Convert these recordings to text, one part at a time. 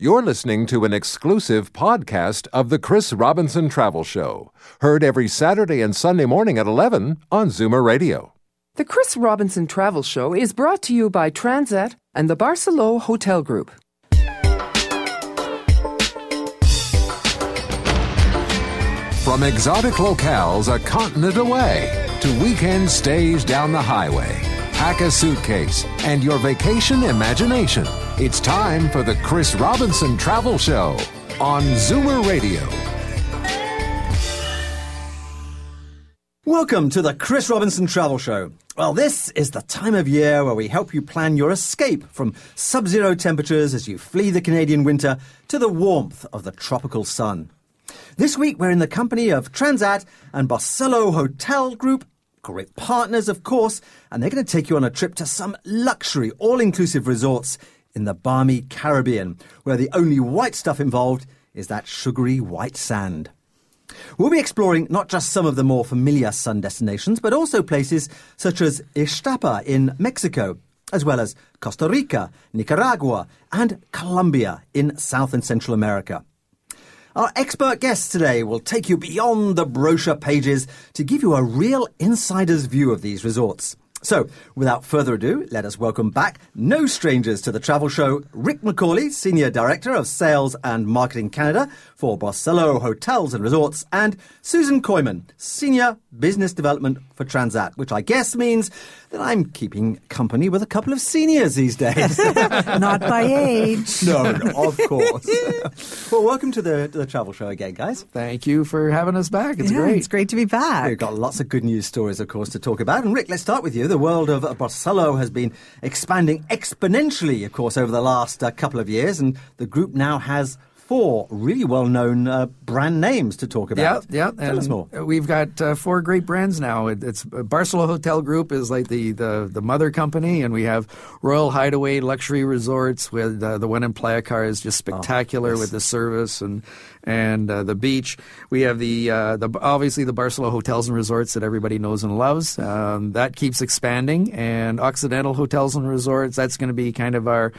You're listening to an exclusive podcast of the Chris Robinson Travel Show, heard every Saturday and Sunday morning at 11 on Zoomer Radio. The Chris Robinson Travel Show is brought to you by Transat and the Barceló Hotel Group. From exotic locales a continent away to weekend stays down the highway, pack a suitcase and your vacation imagination. It's time for the Chris Robinson Travel Show on Zoomer Radio. Welcome to the Chris Robinson Travel Show. Well, this is the time of year where we help you plan your escape from sub-zero temperatures as you flee the Canadian winter to the warmth of the tropical sun. This week, we're in the company of Transat and Barceló Hotel Group, great partners, of course, and they're going to take you on a trip to some luxury, all-inclusive resorts in the balmy Caribbean, where the only white stuff involved is that sugary white sand. We'll be exploring not just some of the more familiar sun destinations, but also places such as Ixtapa in Mexico, as well as Costa Rica, Nicaragua, and Colombia in South and Central America. Our expert guests today will take you beyond the brochure pages to give you a real insider's view of these resorts. So, without further ado, let us welcome back no strangers to the travel show, Rick McCauley, Senior Director of Sales and Marketing Canada for Barceló Hotels and Resorts, and Susan Koyman, Senior Business Development for Transat, which I guess means that I'm keeping company with a couple of seniors these days. Not by age. No, of course. Well, welcome to the travel show again, guys. Thank you for having us back. It's great. It's great to be back. We've got lots of good news stories, of course, to talk about. And Rick, let's start with you. The world of Barceló has been expanding exponentially, of course, over the last couple of years. And the group now has 4 really well-known brand names to talk about. Yeah. Tell us more. We've got 4 great brands now. It's Barceló Hotel Group is like the mother company, and we have Royal Hideaway Luxury Resorts with the one in Playa Car is just spectacular with the service and the beach. We have the obviously the Barceló Hotels and Resorts that everybody knows and loves. That keeps expanding, and Occidental Hotels and Resorts, that's going to be kind of our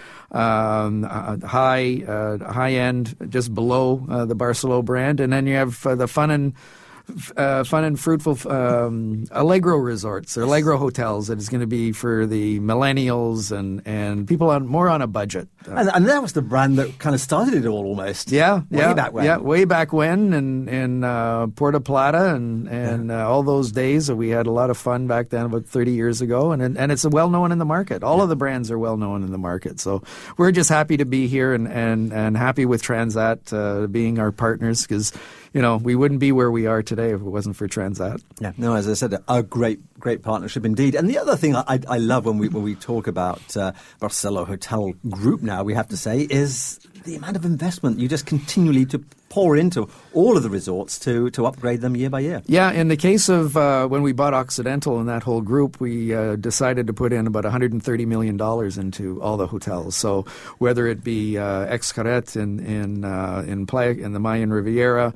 high end, just below the Barceló brand. And then you have the fun and fruitful Allegro Resorts, or Allegro Hotels, that is going to be for the millennials and people more on a budget. And that was the brand that kind of started it all almost. Way back when in Puerto Plata and all those days. We had a lot of fun back then, about 30 years ago, and it's well known in the market. All of the brands are well known in the market. So we're just happy to be here and happy with Transat being our partners, because we wouldn't be where we are today if it wasn't for Transat. Yeah, no, as I said, a great partnership indeed. And the other thing I love when we talk about Barceló Hotel Group now, we have to say, is the amount of investment you just continually to pour into all of the resorts to upgrade them year by year. Yeah, in the case of when we bought Occidental and that whole group, we decided to put in about $130 million into all the hotels. So whether it be Xcaret in Playa, in the Mayan Riviera,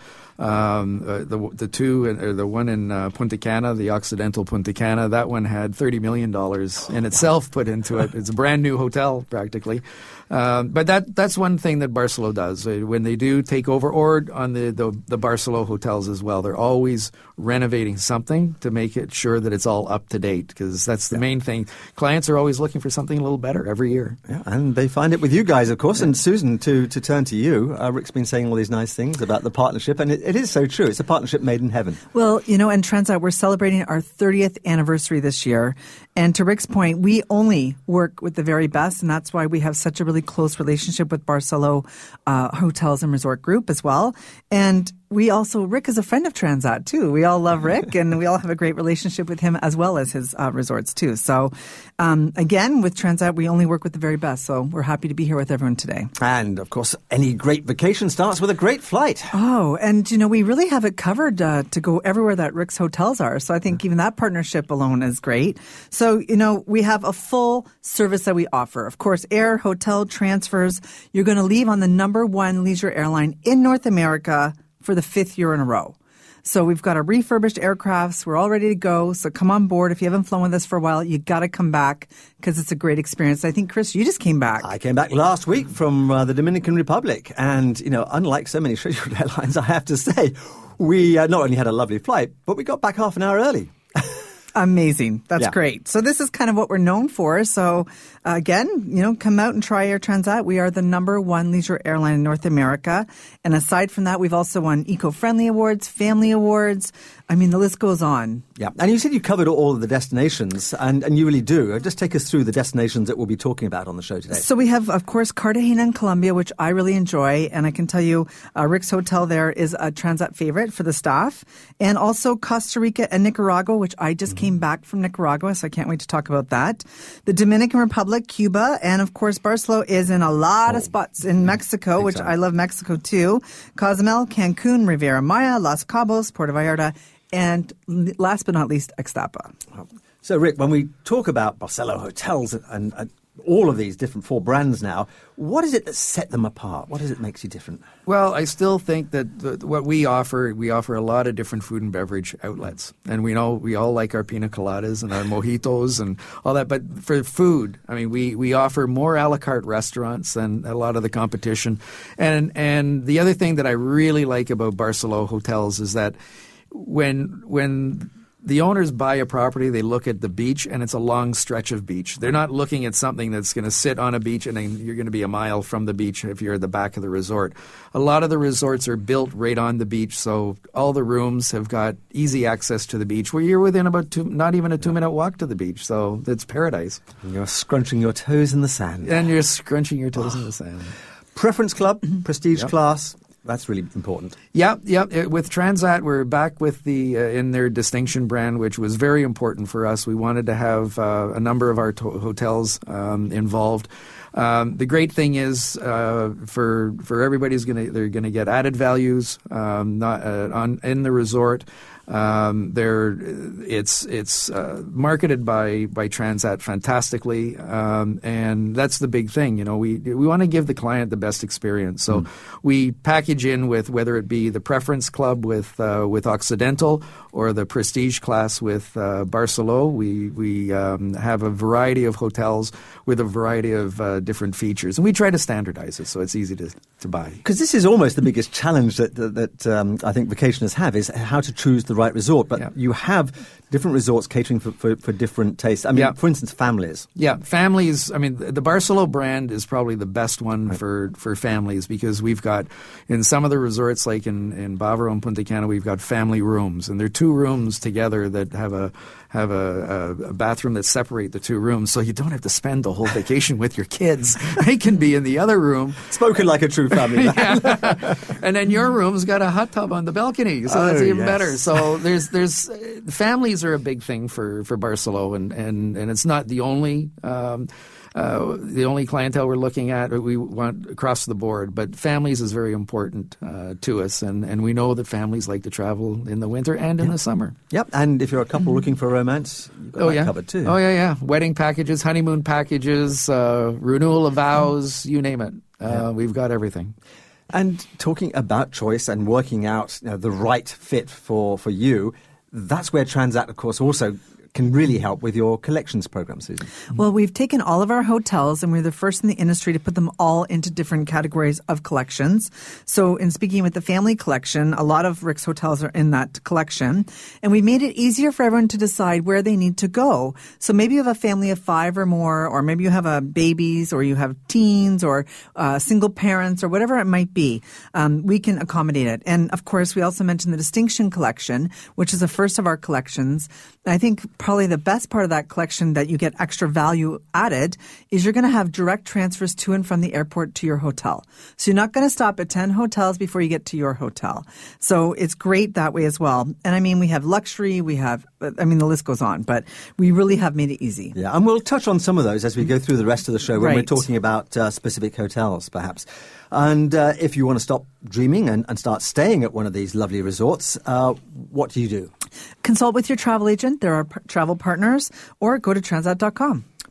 the one in Punta Cana, the Occidental Punta Cana, that one had $30 million in itself put into it. It's a brand new hotel practically. But that's one thing that Barceló does. When they do take over, or on the Barceló hotels as well, they're always renovating something to make it sure that it's all up to date, because that's the main thing. Clients are always looking for something a little better every year. Yeah, and they find it with you guys, of course. Yeah. And Susan, to turn to you, Rick's been saying all these nice things about the partnership, and it is so true. It's a partnership made in heaven. Well, and Transat, we're celebrating our 30th anniversary this year. And to Rick's point, we only work with the very best, and that's why we have such a really close relationship with Barceló Hotels and Resort Group as well. And Rick is a friend of Transat too. We all love Rick, and we all have a great relationship with him as well as his resorts too. So again, with Transat, we only work with the very best. So we're happy to be here with everyone today. And of course, any great vacation starts with a great flight. Oh, and we really have it covered to go everywhere that Rick's hotels are. So I think even that partnership alone is great. So, we have a full service that we offer. Of course, air, hotel, transfers. You're going to leave on the #1 leisure airline in North America for the 5th year in a row. So we've got our refurbished aircrafts. We're all ready to go. So come on board. If you haven't flown with us for a while, you got to come back because it's a great experience. I think, Chris, you just came back. I came back last week from the Dominican Republic. And, unlike so many scheduled airlines, I have to say, we not only had a lovely flight, but we got back half an hour early. Amazing. That's great. So this is kind of what we're known for. So again, come out and try Air Transat. We are the #1 leisure airline in North America. And aside from that, we've also won eco-friendly awards, family awards. I mean, the list goes on. Yeah. And you said you covered all of the destinations, and you really do. Just take us through the destinations that we'll be talking about on the show today. So we have, of course, Cartagena and Colombia, which I really enjoy. And I can tell you, Rick's Hotel there is a Transat favorite for the staff. And also Costa Rica and Nicaragua, which I just came back from Nicaragua, so I can't wait to talk about that. The Dominican Republic, Cuba, and of course, Barcelona is in a lot of spots in Mexico, which I love Mexico too. Cozumel, Cancun, Riviera Maya, Los Cabos, Puerto Vallarta, and last but not least, Ixtapa. So, Rick, when we talk about Barcelo Hotels and all of these different 4 brands now, what is it that set them apart? What is it that makes you different? Well, I still think that what we offer a lot of different food and beverage outlets. And we know we all like our pina coladas and our mojitos and all that. But for food, I mean, we offer more a la carte restaurants than a lot of the competition. And the other thing that I really like about Barcelo Hotels is that when the owners buy a property, they look at the beach, and it's a long stretch of beach. They're not looking at something that's going to sit on a beach and then you're going to be a mile from the beach if you're at the back of the resort. A lot of the resorts are built right on the beach, so all the rooms have got easy access to the beach, where you're within about not even a 2-minute walk to the beach. So it's paradise. And you're scrunching your toes in the sand. And you're scrunching your toes in the sand. Preference Club, prestige class. That's really important. Yeah. With Transat, we're back with in their Distinction brand, which was very important for us. We wanted to have a number of our hotels involved. The great thing is for everybody's they're gonna get added values in the resort. It's marketed by Transat fantastically, and that's the big thing. We want to give the client the best experience, so we package in with whether it be the Preference Club with Occidental or the Prestige class with Barcelo. We have a variety of hotels with a variety of different features, and we try to standardize it so it's easy to buy. Because this is almost the biggest challenge that I think vacationers have, is how to choose the right resort. But you have different resorts catering for different tastes. I mean, for instance, families. Yeah, families. I mean, the Barcelo brand is probably the best one for families, because we've got, in some of the resorts, like in Bávaro and Punta Cana, we've got family rooms, and they're 2 rooms together that have a bathroom that separate the 2 rooms, so you don't have to spend the whole vacation with your kids. They can be in the other room. Spoken like a true family man. And then your room's got a hot tub on the balcony, so that's even better. So there's families are a big thing for Barcelo, and it's not the only clientele we're looking at. We want across the board, but families is very important to us, and we know that families like to travel in the winter and in the summer. Yep, and if you're a couple looking for romance, you've got that covered too. Oh, yeah. Wedding packages, honeymoon packages, renewal of vows, you name it. We've got everything. And talking about choice and working out the right fit for you, that's where Transat, of course, also can really help with your collections program, Susan. Well, we've taken all of our hotels, and we're the first in the industry to put them all into different categories of collections. So in speaking with the family collection, a lot of Rick's hotels are in that collection. And we made it easier for everyone to decide where they need to go. So maybe you have a family of 5 or more, or maybe you have babies, or you have teens, or single parents, or whatever it might be. We can accommodate it. And of course, we also mentioned the Distinction collection, which is the first of our collections. I think probably the best part of that collection that you get extra value added is you're going to have direct transfers to and from the airport to your hotel. So you're not going to stop at 10 hotels before you get to your hotel. So it's great that way as well. And I mean, we have luxury, the list goes on, but we really have made it easy. Yeah, and we'll touch on some of those as we go through the rest of the show when we're talking about specific hotels, perhaps. And if you want to stop dreaming and start staying at one of these lovely resorts, what do you do? Consult with your travel agent. There are travel partners, or go to transat.com.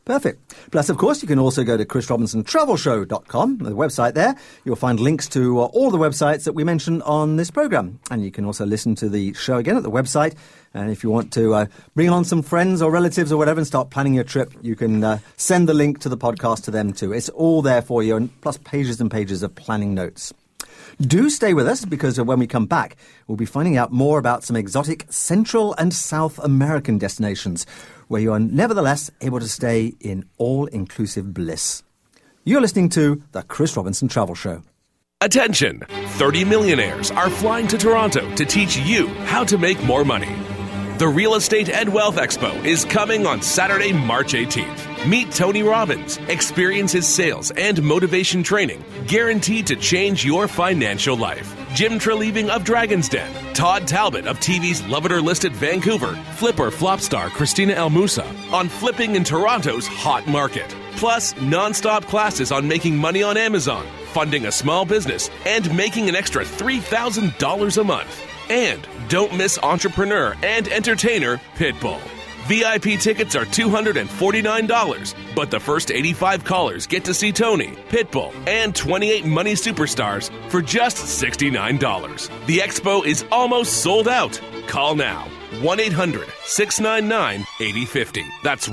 Perfect. Plus, of course, you can also go to chrisrobinsontravelshow.com, the website there. You'll find links to all the websites that we mentioned on this program. And you can also listen to the show again at the website. And if you want to bring on some friends or relatives or whatever and start planning your trip, you can send the link to the podcast to them too. It's all there for you, and plus pages and pages of planning notes. Do stay with us, because when we come back, we'll be finding out more about some exotic Central and South American destinations where you are nevertheless able to stay in all-inclusive bliss. You're listening to The Chris Robinson Travel Show. Attention! 30 millionaires are flying to Toronto to teach you how to make more money. The Real Estate and Wealth Expo is coming on Saturday, March 18th. Meet Tony Robbins, experience his sales and motivation training, guaranteed to change your financial life. Jim Treleaving of Dragon's Den, Todd Talbot of TV's Love It or List It Vancouver, flip or flop star Christina El Musa on flipping in Toronto's hot market. Plus, non-stop classes on making money on Amazon, funding a small business, and making an extra $3,000 a month. And don't miss entrepreneur and entertainer Pitbull. VIP tickets are $249, but the first 85 callers get to see Tony, Pitbull, and 28 money superstars for just $69. The expo is almost sold out. Call now. 1-800-699-8050. That's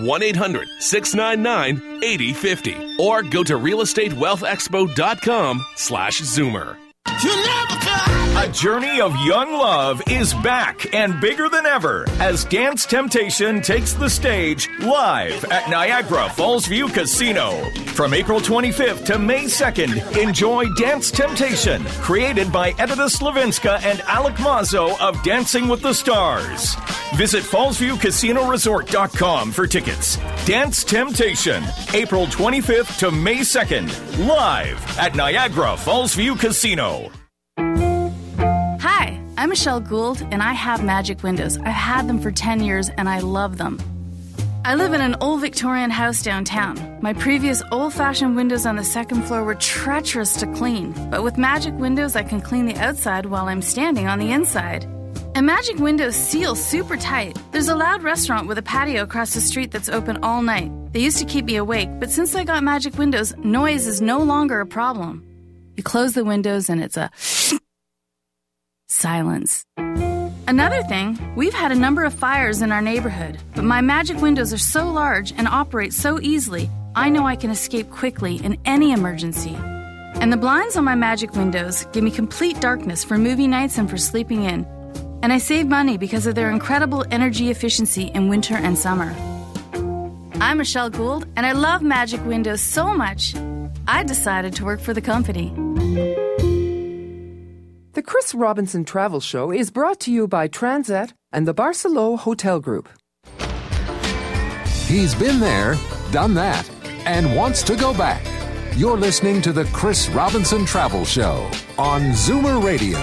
1-800-699-8050. Or go to realestatewealthexpo.com/Zoomer. A journey of young love is back and bigger than ever as Dance Temptation takes the stage live at Niagara Falls View Casino. From April 25th to May 2nd, enjoy Dance Temptation, created by Edita Slavinska and Alec Mazzo of Dancing with the Stars. Visit FallsViewCasinoResort.com for tickets. Dance Temptation, April 25th to May 2nd, live at Niagara Falls View Casino. Hi, I'm Michelle Gould, and I have Magic Windows. I've had them for 10 years, and I love them. I live in an old Victorian house downtown. My previous old-fashioned windows on the second floor were treacherous to clean, but with Magic Windows, I can clean the outside while I'm standing on the inside. And Magic Windows seal super tight. There's a loud restaurant with a patio across the street that's open all night. They used to keep me awake, but since I got Magic Windows, noise is no longer a problem. You close the windows and it's a silence. Another thing, we've had a number of fires in our neighborhood, but my Magic Windows are so large and operate so easily, I know I can escape quickly in any emergency. And the blinds on my Magic Windows give me complete darkness for movie nights and for sleeping in. And I save money because of their incredible energy efficiency in winter and summer. I'm Michelle Gould, and I love Magic Windows so much, I decided to work for the company. The Chris Robinson Travel Show is brought to you by Transat and the Barceló Hotel Group. He's been there, done that, and wants to go back. You're listening to the Chris Robinson Travel Show on Zoomer Radio.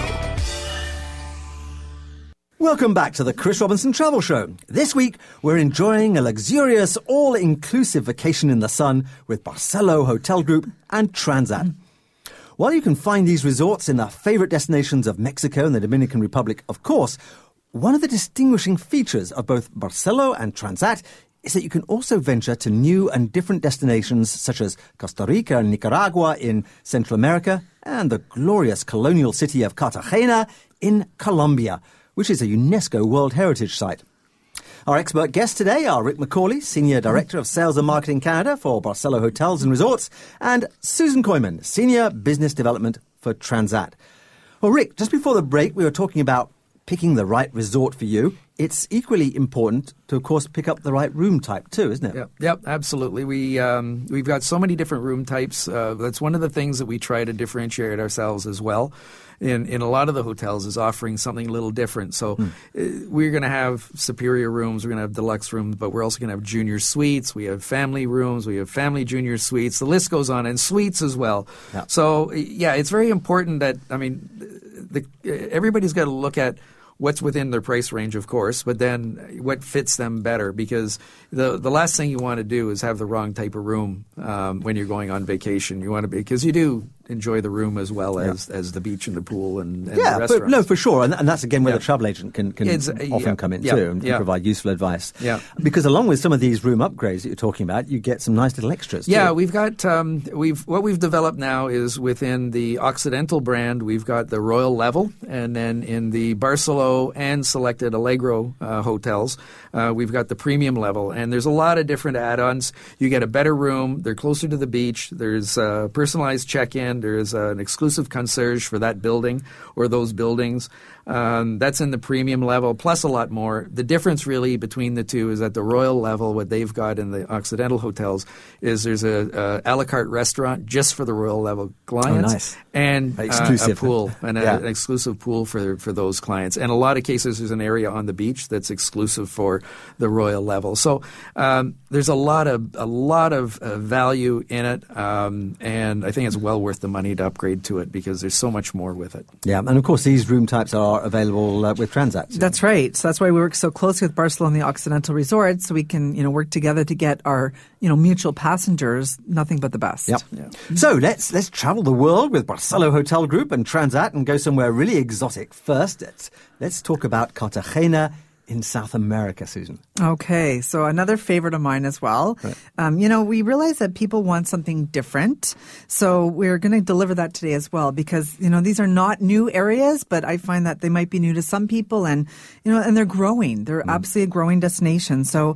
Welcome back to the Chris Robinson Travel Show. This week, we're enjoying a luxurious, all-inclusive vacation in the sun with Barceló Hotel Group and Transat. While you can find these resorts in the favorite destinations of Mexico and the Dominican Republic, of course, one of the distinguishing features of both Barceló and Transat is that you can also venture to new and different destinations such as Costa Rica and Nicaragua in Central America and the glorious colonial city of Cartagena in Colombia, which is a UNESCO World Heritage Site. Our expert guests today are Rick McCauley, Senior Director of Sales and Marketing Canada for Barceló Hotels and Resorts, and Susan Koyman, Senior Business Development for Transat. Well, Rick, just before the break, we were talking about picking the right resort for you. It's equally important to, of course, pick up the right room type too, isn't it? Yep, absolutely. We've got so many different room types. That's one of the things that we try to differentiate ourselves as well. In a lot of the hotels is offering something a little different. So we're going to have superior rooms, we're going to have deluxe rooms, but we're also going to have junior suites. We have family rooms, we have family junior suites. The list goes on, and suites as well. Yeah. So, yeah, it's very important that, everybody's got to look at what's within their price range, of course, but then what fits them better, because the last thing you want to do is have the wrong type of room when you're going on vacation. You want to be, because you do enjoy the room as well as the beach and the pool and the restaurants. No, for sure. And that's, again, where the travel agent can often come in too and provide useful advice. Yeah. Because along with some of these room upgrades that you're talking about, you get some nice little extras too. Yeah, we've got what we've developed now is within the Occidental brand, we've got the Royal Level, and then in the Barcelo and selected Allegro hotels, we've got the Premium Level. And there's a lot of different add-ons. You get a better room. They're closer to the beach. There's personalized check-in. There's an exclusive concierge for that building or those buildings. That's in the Premium Level, plus a lot more. The difference really between the two is at the Royal Level, what they've got in the Occidental hotels is there's a la carte restaurant just for the Royal Level clients. Oh, nice. And exclusive. A pool, and an exclusive pool for those clients. And a lot of cases, there's an area on the beach that's exclusive for the Royal Level. So there's a lot of value in it, and I think it's well worth the money to upgrade to it because there's so much more with it. Yeah, and of course these room types are available with Transat. That's right. So that's why we work so closely with Barcelona and the Occidental Resorts, so we can work together to get our mutual passengers nothing but the best. Yep. Yeah. So let's travel the world with Barcelo Hotel Group and Transat and go somewhere really exotic. First, let's talk about Cartagena in South America, Susan. Okay, so another favorite of mine as well. Right. We realize that people want something different, so we're going to deliver that today as well because, these are not new areas, but I find that they might be new to some people and they're growing. They're absolutely a growing destination. So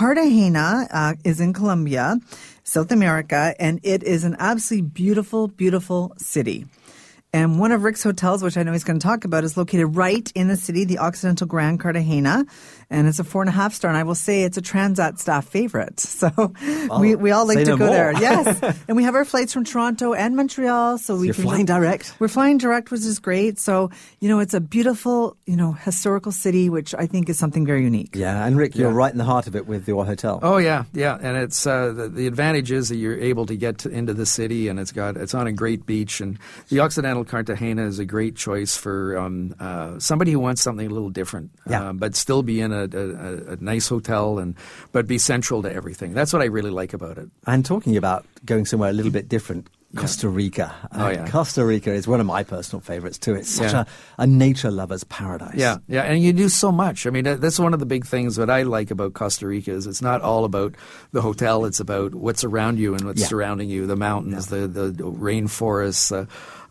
Cartagena is in Colombia, South America, and it is an absolutely beautiful, beautiful city. And one of Rick's hotels, which I know he's going to talk about, is located right in the city, the Occidental Grand Cartagena. And it's a 4.5 star. And I will say it's a Transat staff favorite. So we all like to go there. Yes. And we have our flights from Toronto and Montreal. So you're flying direct? We're flying direct, which is great. So, it's a beautiful, historical city, which I think is something very unique. Yeah. And Rick, you're right in the heart of it with your hotel. Oh, yeah. Yeah. And it's the advantage is that you're able to get into the city and it's on a great beach. And the Occidental Cartagena is a great choice for somebody who wants something a little different, but still be in a nice hotel but be central to everything. That's what I really like about it. And talking about going somewhere a little bit different, Costa Rica. Costa Rica is one of my personal favorites too. It's such a nature lover's paradise. Yeah, and you do so much. I mean, that's one of the big things that I like about Costa Rica is it's not all about the hotel. It's about what's around you and what's surrounding you, the mountains, the rainforests,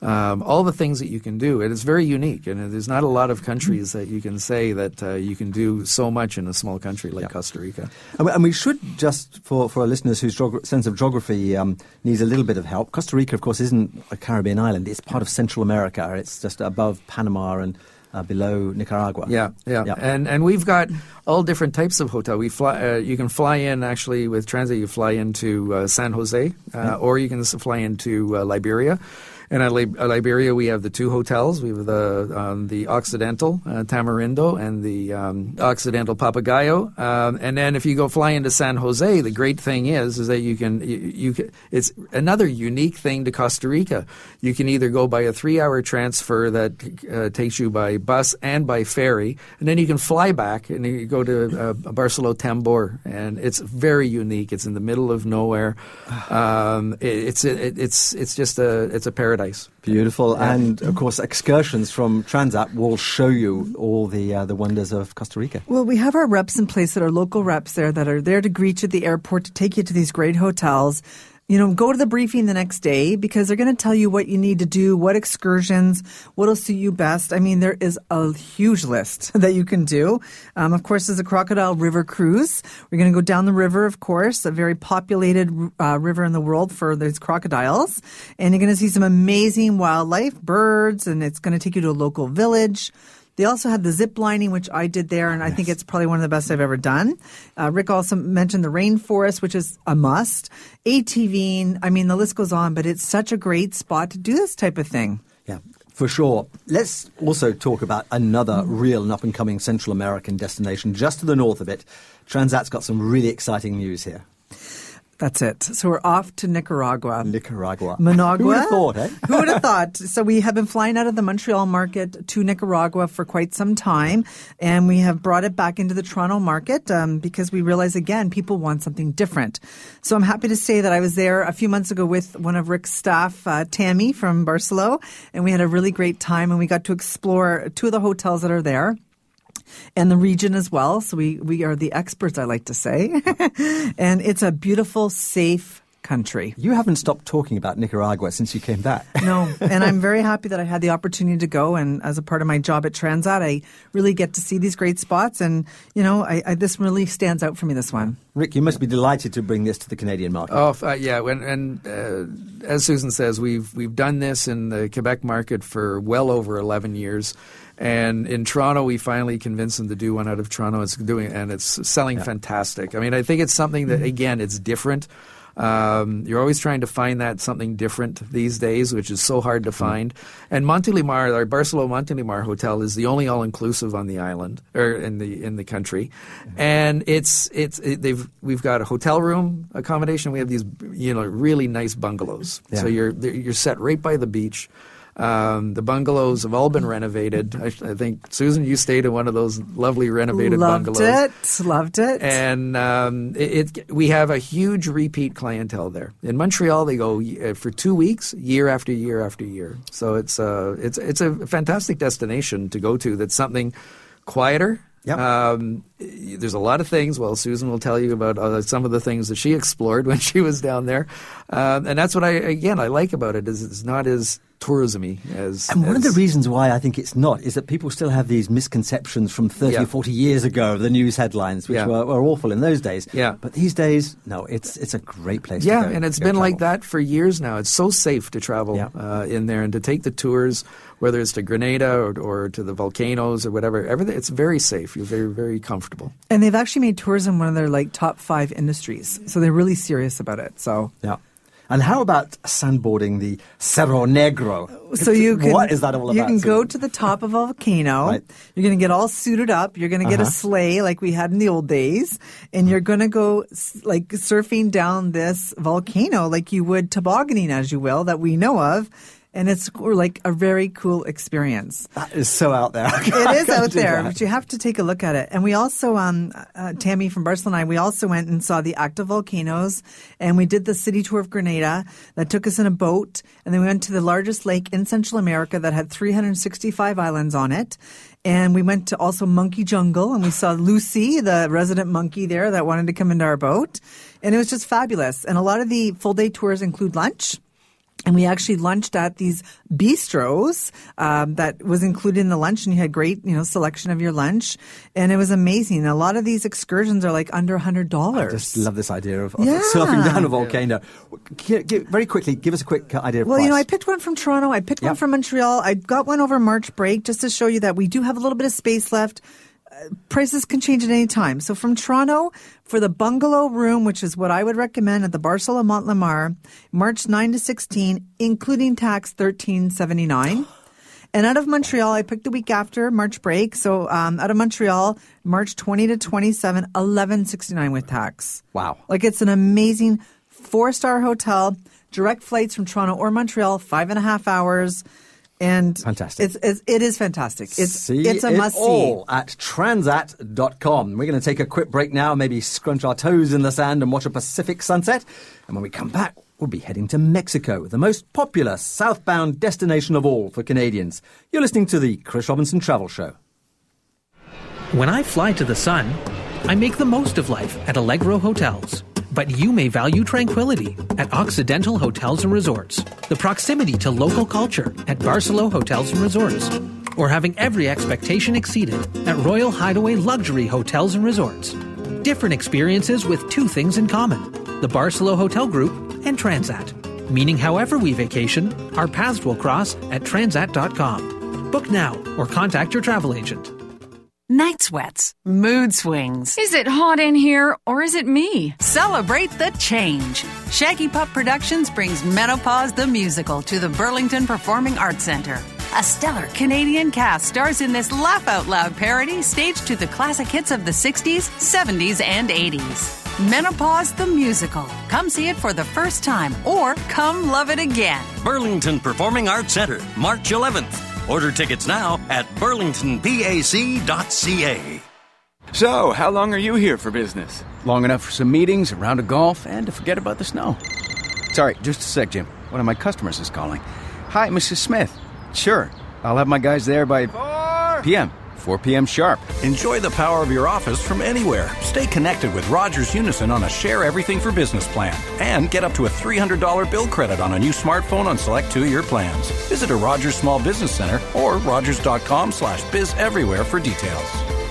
all the things that you can do. And it's very unique. And there's not a lot of countries that you can say that you can do so much in a small country like Costa Rica. And we should just, for our listeners whose sense of geography needs a little bit of help, Costa Rica, of course, isn't a Caribbean island. It's part of Central America. It's just above Panama and below Nicaragua. Yeah. And we've got all different types of hotel. We fly. You can fly in actually with Transat. You fly into San Jose, or you can fly into Liberia. And at Liberia, we have the two hotels. We have the Occidental Tamarindo and the Occidental Papagayo. And then if you go fly into San Jose, the great thing is that you can. It's another unique thing to Costa Rica. You can either go by a 3-hour transfer that takes you by bus and by ferry, and then you can fly back and you go to Barceló Tambor, and it's very unique. It's in the middle of nowhere. It's just a paradise. Beautiful. And, of course, excursions from Transat will show you all the wonders of Costa Rica. Well, we have our reps in place that are local reps there that are there to greet you at the airport, to take you to these great hotels. Go to the briefing the next day because they're going to tell you what you need to do, what excursions, what'll suit you best. I mean, there is a huge list that you can do. Of course, there's a Crocodile River cruise. We're going to go down the river, of course, a very populated river in the world for those crocodiles. And you're going to see some amazing wildlife, birds, and it's going to take you to a local village. They also had the zip lining, which I did there, and I think it's probably one of the best I've ever done. Rick also mentioned the rainforest, which is a must. ATVing, I mean, the list goes on, but it's such a great spot to do this type of thing. Yeah, for sure. Let's also talk about another real and up-and-coming Central American destination just to the north of it. Transat's got some really exciting news here. That's it. So we're off to Nicaragua. Managua. Who would have thought, eh? Who would have thought? So we have been flying out of the Montreal market to Nicaragua for quite some time, and we have brought it back into the Toronto market because we realize, again, people want something different. So I'm happy to say that I was there a few months ago with one of Rick's staff, Tammy from Barcelona, and we had a really great time, and we got to explore 2 of the hotels that are there. And the region as well. So we are the experts, I like to say. And it's a beautiful, safe country. You haven't stopped talking about Nicaragua since you came back. No, and I'm very happy that I had the opportunity to go. And as a part of my job at Transat, I really get to see these great spots. And, you know, this really stands out for me, this one. Rick, you must be delighted to bring this to the Canadian market. Oh, yeah. As Susan says, we've done this in the Quebec market for well over 11 years. And in Toronto, we finally convinced them to do one out of Toronto. It's selling fantastic. I mean, I think it's something that, again, it's different. You're always trying to find that something different these days, which is so hard to find. And Montélimar, our Barcelona Montélimar hotel, is the only all-inclusive on the island or in the country. And we've got a hotel room accommodation. We have these really nice bungalows. Yeah. So you're set right by the beach. The bungalows have all been renovated. I think, Susan, you stayed in one of those lovely renovated bungalows. Loved it. And we have a huge repeat clientele there. In Montreal, they go for 2 weeks, year after year after year. So it's a fantastic destination to go to. That's something quieter. Yep. There's a lot of things. Well, Susan will tell you about some of the things that she explored when she was down there. And that's what I like about it, is it's not as tourism-y as... And one of the reasons why I think it's not is that people still have these misconceptions from 30 or 40 years ago of the news headlines, which were awful in those days. Yeah. But these days, no, it's a great place to go. Yeah, and it's been like that for years now. It's so safe to travel in there and to take the tours, whether it's to Grenada or to the volcanoes or whatever. Everything, it's very safe. You're very, very comfortable. And they've actually made tourism one of their top 5 industries. So they're really serious about it. So yeah. And how about sandboarding the Cerro Negro? So what is that all about? You can go to the top of a volcano. Right. You're going to get all suited up. You're going to get a sleigh like we had in the old days. And you're going to go surfing down this volcano like you would tobogganing, as you will, that we know of. And it's like a very cool experience. That is so out there. It is out there, but you have to take a look at it. And we also, Tammy from Barcelona and I, we also went and saw the active volcanoes. And we did the city tour of Grenada that took us in a boat. And then we went to the largest lake in Central America that had 365 islands on it. And we went to also Monkey Jungle, and we saw Lucy, the resident monkey there that wanted to come into our boat. And it was just fabulous. And a lot of the full-day tours include lunch. And we actually lunched at these bistros that was included in the lunch, and you had great, selection of your lunch, and it was amazing. A lot of these excursions are like under $100. I just love this idea of surfing down a volcano. Very quickly, give us a quick idea of price. Well, I picked one from Toronto. I picked one from Montreal. I got one over March break just to show you that we do have a little bit of space left. Prices can change at any time. So from Toronto, for the bungalow room, which is what I would recommend at the Barcelona Montélimar, March 9 to 16, including tax, $13.79. And out of Montreal, I picked the week after March break. So out of Montreal, March 20 to 27, $11.69 with tax. Wow. It's an amazing 4-star hotel, direct flights from Toronto or Montreal, 5.5 hours. And fantastic. It is fantastic. It's a must-see. All at transat.com. We're going to take a quick break now, maybe scrunch our toes in the sand and watch a Pacific sunset. And when we come back, we'll be heading to Mexico, the most popular southbound destination of all for Canadians. You're listening to the Chris Robinson Travel Show. When I fly to the sun, I make the most of life at Allegro Hotels. But you may value tranquility at Occidental Hotels and Resorts, the proximity to local culture at Barcelona Hotels and Resorts, or having every expectation exceeded at Royal Hideaway Luxury Hotels and Resorts. Different experiences with 2 things in common: the Barcelona Hotel Group and Transat. Meaning however we vacation, our paths will cross at transat.com. Book now or contact your travel agent. Night sweats, mood swings. Is it hot in here or is it me? Celebrate the change. Shaggy Pup Productions brings Menopause the Musical to the Burlington Performing Arts Center. A stellar Canadian cast stars in this laugh-out-loud parody staged to the classic hits of the 60s, 70s, and 80s. Menopause the Musical. Come see it for the first time or come love it again. Burlington Performing Arts Center, March 11th. Order tickets now at burlingtonpac.ca. So, how long are you here for business? Long enough for some meetings, a round of golf, and to forget about the snow. Sorry, just a sec, Jim. One of my customers is calling. Hi, Mrs. Smith. Sure, I'll have my guys there by 4 p.m. sharp. Enjoy the power of your office from anywhere. Stay connected with Rogers Unison on a Share Everything for Business plan. And get up to a $300 bill credit on a new smartphone on select 2-year plans. Visit a Rogers Small Business Center or rogers.com/bizeverywhere for details.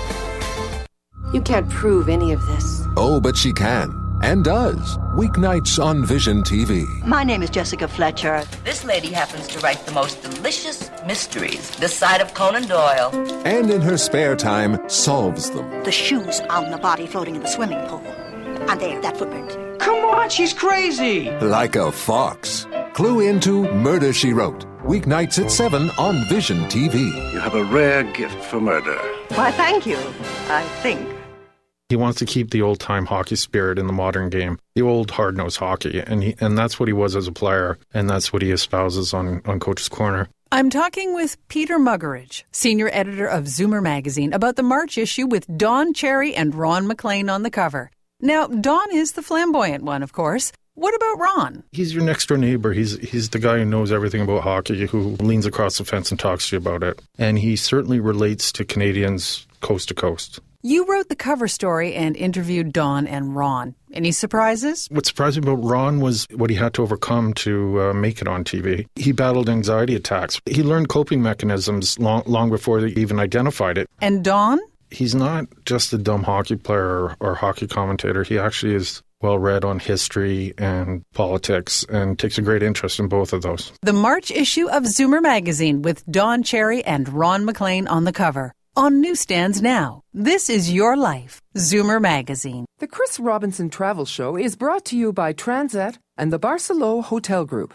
You can't prove any of this. Oh, but she can. And does. Weeknights on Vision TV. My name is Jessica Fletcher. This lady happens to write the most delicious mysteries this side of Conan Doyle. And in her spare time, solves them. The shoes on the body floating in the swimming pool. And there, that footprint. Come on, she's crazy. Like a fox. Clue into Murder, She Wrote. Weeknights at 7 on Vision TV. You have a rare gift for murder. Why, thank you, I think. He wants to keep the old-time hockey spirit in the modern game, the old hard-nosed hockey, and that's what he was as a player, and that's what he espouses on Coach's Corner. I'm talking with Peter Muggeridge, senior editor of Zoomer magazine, about the March issue with Don Cherry and Ron MacLean on the cover. Now, Don is the flamboyant one, of course. What about Ron? He's your next-door neighbor. He's the guy who knows everything about hockey, who leans across the fence and talks to you about it. And he certainly relates to Canadians coast to coast. You wrote the cover story and interviewed Don and Ron. Any surprises? What surprised me about Ron was what he had to overcome to make it on TV. He battled anxiety attacks. He learned coping mechanisms long before they even identified it. And Don? He's not just a dumb hockey player or hockey commentator. He actually is well-read on history and politics and takes a great interest in both of those. The March issue of Zoomer magazine with Don Cherry and Ron MacLean on the cover. On newsstands now. This is your life. Zoomer magazine. The Chris Robinson Travel Show is brought to you by Transat and the Barceló Hotel Group.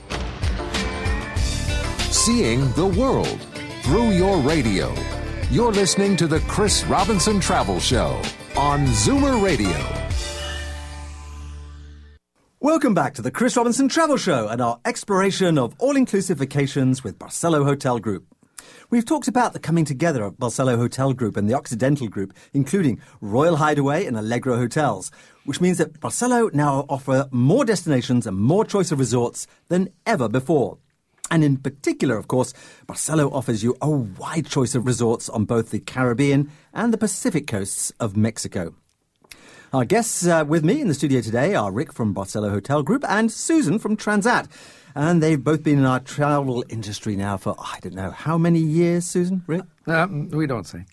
Seeing the world through your radio. You're listening to the Chris Robinson Travel Show on Zoomer Radio. Welcome back to the Chris Robinson Travel Show and our exploration of all-inclusive vacations with Barceló Hotel Group. We've talked about the coming together of Barceló Hotel Group and the Occidental Group, including Royal Hideaway and Allegro Hotels, which means that Barceló now offer more destinations and more choice of resorts than ever before. And in particular, of course, Barceló offers you a wide choice of resorts on both the Caribbean and the Pacific coasts of Mexico. Our guests with me in the studio today are Rick from Barceló Hotel Group and Susan from Transat. And they've both been in our travel industry now for, I don't know, how many years, Susan, Rick? We don't say.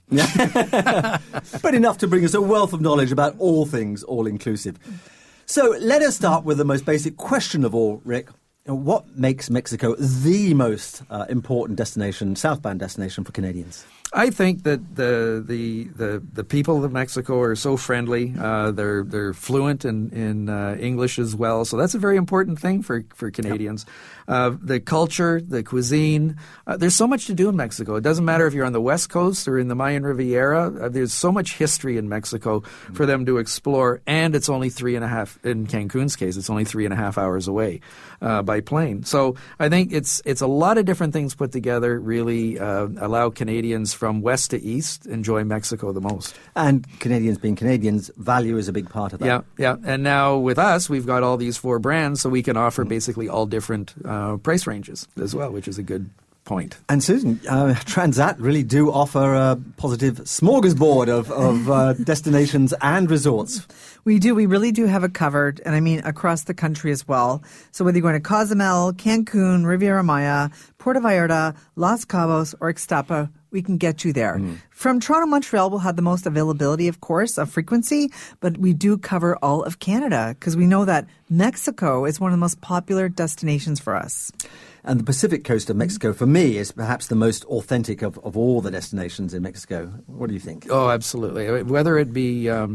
But enough to bring us a wealth of knowledge about all things all-inclusive. So let us start with the most basic question of all, Rick. What makes Mexico the most important destination, southbound destination for Canadians? I think that the people of Mexico are so friendly. They're fluent in English as well, so that's a very important thing for Canadians. The culture, the cuisine. There's so much to do in Mexico. It doesn't matter if you're on the West Coast or in the Mayan Riviera. There's so much history in Mexico for them to explore, and it's only 3.5. In Cancun's case, it's only 3.5 hours away by plane. So I think it's a lot of different things put together. Really allow Canadians from west to east enjoy Mexico the most. And Canadians being Canadians, value is a big part of that. Yeah. And now with us, we've got all these 4 brands, so we can offer basically all different price ranges as well, which is a good point. And Susan, Transat really do offer a positive smorgasbord of destinations and resorts. We do. We really do have it covered, and I mean across the country as well. So whether you're going to Cozumel, Cancun, Riviera Maya, Puerto Vallarta, Los Cabos, or Ixtapa, we can get you there. From Toronto, Montreal, we'll have the most availability, of course, of frequency, but we do cover all of Canada because we know that Mexico is one of the most popular destinations for us. And the Pacific coast of Mexico, for me, is perhaps the most authentic of all the destinations in Mexico. What do you think? Oh, absolutely. Whether it be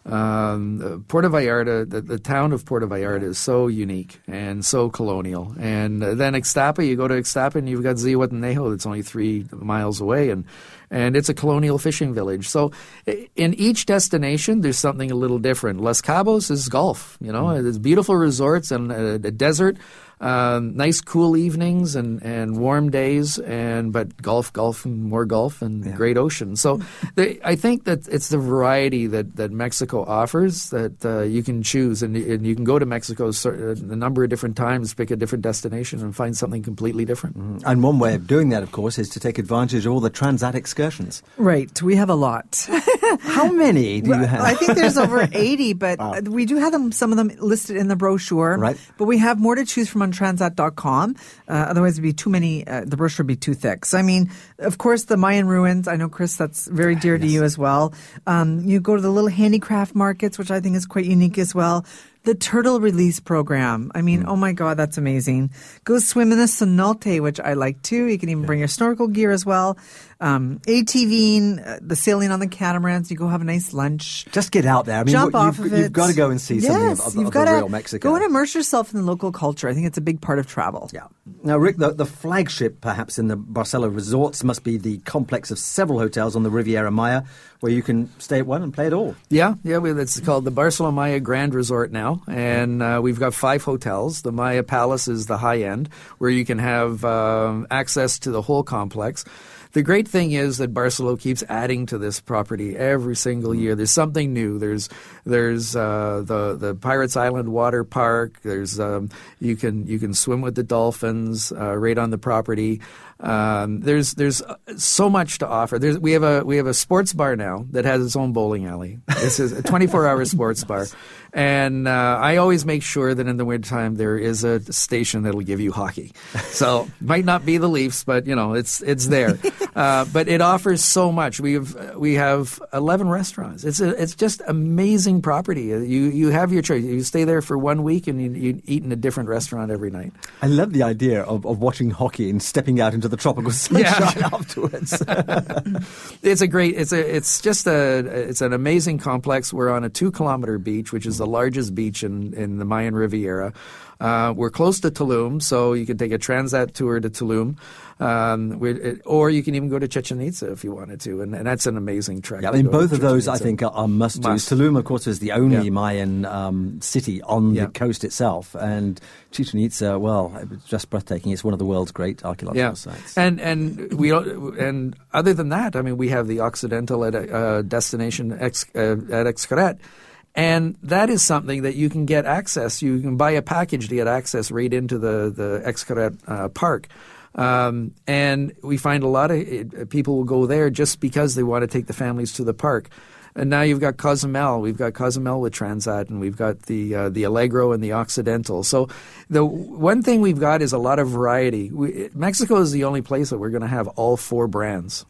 Puerto Vallarta, the town of Puerto Vallarta is so unique and so colonial. And then Ixtapa, you go to Ixtapa and you've got Zihuatanejo that's only 3 miles away, and it's a colonial fishing village. So in each destination, there's something a little different. Los Cabos is golf, There's beautiful resorts and a desert. Nice cool evenings and warm days, but golf and more golf and great ocean. So I think that it's the variety that Mexico offers that you can choose, and you can go to Mexico a number of different times, pick a different destination, and find something completely different. Mm-hmm. And one way of doing that, of course, is to take advantage of all the Transat excursions. Right. We have a lot. How many do you have? I think there's over 80, but we do have some of them listed in the brochure. Right. But we have more to choose from on Transat.com. Otherwise, it'd be too many. The brochure would be too thick. So, I mean, of course, the Mayan ruins. I know, Chris, that's very dear to you as well. You go to the little handicraft markets, which I think is quite unique as well. The turtle release program. I mean, oh my God, that's amazing. Go swim in the cenote, which I like too. You can even bring your snorkel gear as well. ATVing, the sailing on the catamarans. You go have a nice lunch. Just get out there. I mean, jump off of it. You've got to go and see something of the real Mexico. Go and immerse yourself in the local culture. I think it's a big part of travel. Yeah. Now, Rick, the flagship perhaps in the Barcelo resorts must be the complex of several hotels on the Riviera Maya, where you can stay at one and play it all. Yeah. It's called the Barcelo Maya Grand Resort now, and we've got 5 hotels. The Maya Palace is the high end, where you can have access to the whole complex. The great thing is that Barcelo keeps adding to this property every single year. There's something new. There's the Pirates Island Water Park. There's you can swim with the dolphins right on the property. There's so much to offer. We have a sports bar now that has its own bowling alley. This is a 24-hour sports bar, and I always make sure that in the wintertime there is a station that'll give you hockey. So might not be the Leafs, but it's there. But it offers so much. We have 11 restaurants. It's just amazing property. You have your choice. You stay there for 1 week and you eat in a different restaurant every night. I love the idea of watching hockey and stepping out into the tropical sunshine afterwards. It's an amazing complex. We're on a 2-kilometer beach, which is the largest beach in the Mayan Riviera. We're close to Tulum, so you can take a Transat tour to Tulum. Or you can even go to Chichen Itza if you wanted to, and that's an amazing trek. Yeah, I mean, both of those, I think, are must-dos. Tulum, of course, is the only Mayan city on the coast itself, and Chichen Itza, well, it's just breathtaking. It's one of the world's great archaeological sites. And other than that, I mean, we have the Occidental destination at Xcaret. And that is something that you can get access. You can buy a package to get access right into the Xcaret park. And we find a lot of people will go there just because they want to take the families to the park. And now you've got Cozumel. We've got Cozumel with Transat, and we've got the Allegro and the Occidental. So the one thing we've got is a lot of variety. Mexico is the only place that we're going to have all 4 brands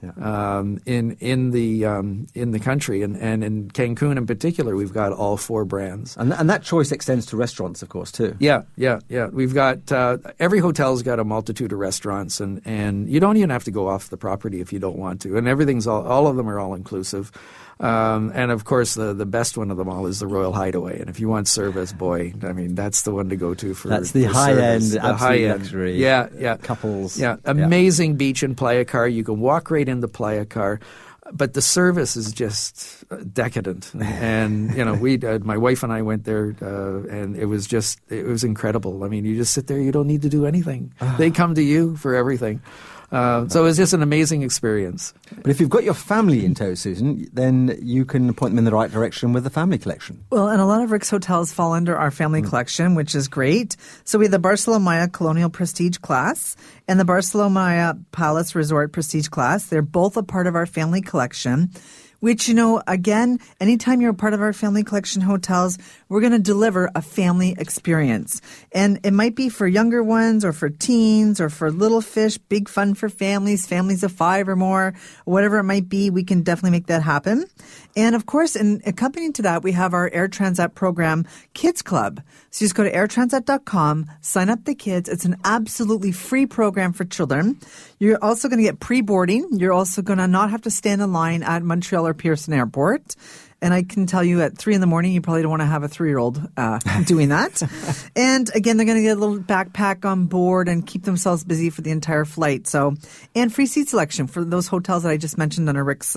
in the country, and in Cancun in particular, we've got all 4 brands. And that choice extends to restaurants, of course, too. Yeah. We've got every hotel's got a multitude of restaurants, and you don't even have to go off the property if you don't want to. And everything's all of them are all inclusive. And of course, the best one of them all is the Royal Hideaway. And if you want service, boy, I mean, that's the one to go to for that's the high service. end, absolute luxury. Yeah. Couples. Yeah, amazing beach in Playa Car. You can walk right into Playa Car. But the service is just decadent, and my wife and I went there, and it was incredible. I mean, you just sit there, you don't need to do anything. They come to you for everything. So it's just an amazing experience. But if you've got your family in tow, Susan, then you can point them in the right direction with the family collection. Well, and a lot of Rick's hotels fall under our family collection, which is great. So we have the Barcelo Maya Colonial Prestige class and the Barcelo Maya Palace Resort Prestige class. They're both a part of our family collection, which, again, anytime you're a part of our family collection hotels, we're going to deliver a family experience. And it might be for younger ones or for teens or for little fish, big fun for families of 5 or more, whatever it might be. We can definitely make that happen. And of course, in accompanying to that, we have our Air Transat program, Kids Club. So you just go to airtransat.com, sign up the kids. It's an absolutely free program for children. You're also going to get pre-boarding. You're also going to not have to stand in line at Montreal or Pearson Airport. And I can tell you at 3 a.m, you probably don't want to have a 3-year-old doing that. And again, they're going to get a little backpack on board and keep themselves busy for the entire flight. So, and free seat selection for those hotels that I just mentioned under Rick's